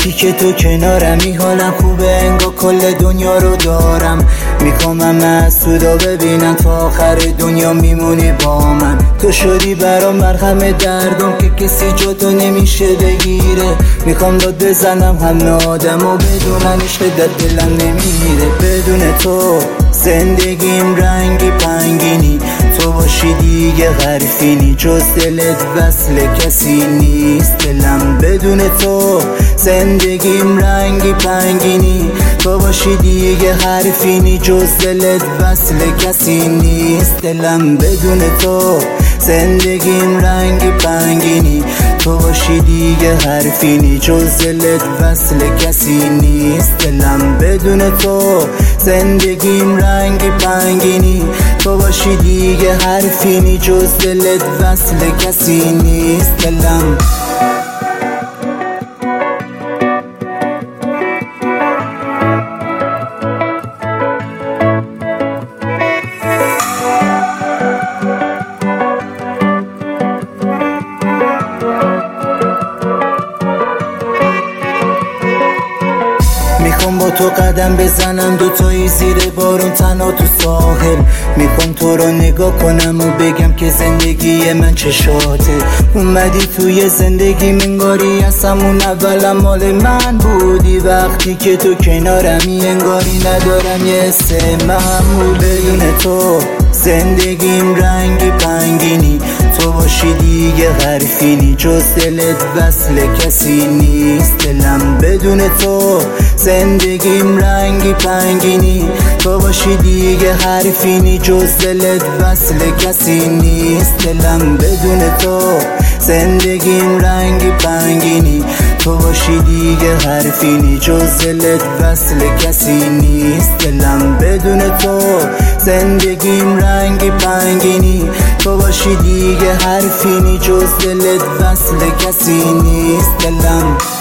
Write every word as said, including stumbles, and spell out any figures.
وقتی که تو کنارمی حالم خوبه، انگار کل دنیا رو دارم. میخوامم از تو دا ببینم تا آخر دنیا میمونی با من. تو شدی برام مرهم دردم که کسی جا تو نمیشه بگیره. میخوام داد بزنم همه آدم و بدونن عشق در دلم نمیره. بدون تو زندگیم رنگی پنگینی، تو باشی دیگه حرفینی، جز دلت وصل کسی نیست دلم. بدون تو زندگیم رنگی پنگینی، تو باشی دیگه حرفینی، جز دلت وصل کسی نیست دلم. بدون تو زندگیم رنگی پنگینی، تو باشی دیگه حرفینی، جز دلت وصل کسی نیست دلم. بدون تو زندگیم رنگی پنگینی، تو باشی دیگه حرفینی، جز دلت وصل کسی نیست دلم. میخوام با تو قدم بزنم دوتایی زیر بارون تنها تو ساحل. میخوام تو رو نگاه کنم و بگم که زندگی من چشاته. اومدی توی زندگی منگاری از همون اولم مال من بودی. وقتی که تو کنارمی انگاری ندارم یه حس معمول. بدون تو زندگیم رنگی پنگینی، تو باشی دیگه حرفینی، جز دلت وصل کسی نیست دلم. بدون تو زندگیم رنگی پنگینی، تو باشی دیگه حرفینی، جز دلت وصل کسی نیست دلم. بدون تو زندگیم رنگی پنگینی، تو باشی دیگه حرفینی، جز دلت وصل کسی نیست دلم. بدون تو زندگیم رنگی پنگینی، تو باشی دیگه حرفینی، جز دلت وصل کسی نیست دلم.